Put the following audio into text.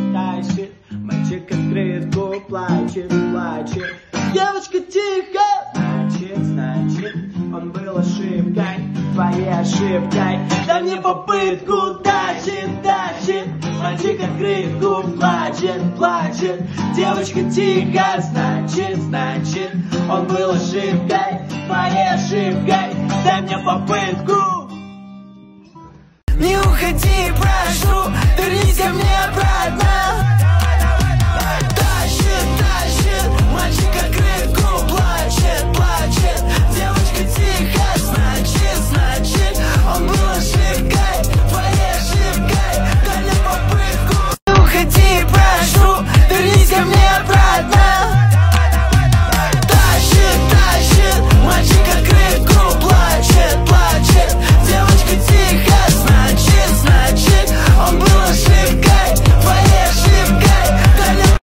тащит. Мальчик открытку плачет, плачет. Девочка тихо, значит, он был ошибкой, твоей ошибкой. Дай мне попытку, тащит. Мальчик открытку плачет, плачет. Девочка тихо, значит, он был ошибкой, твоей ошибкой. Дай мне попытку. Не уходи, прошу, вернись ко мне обратно.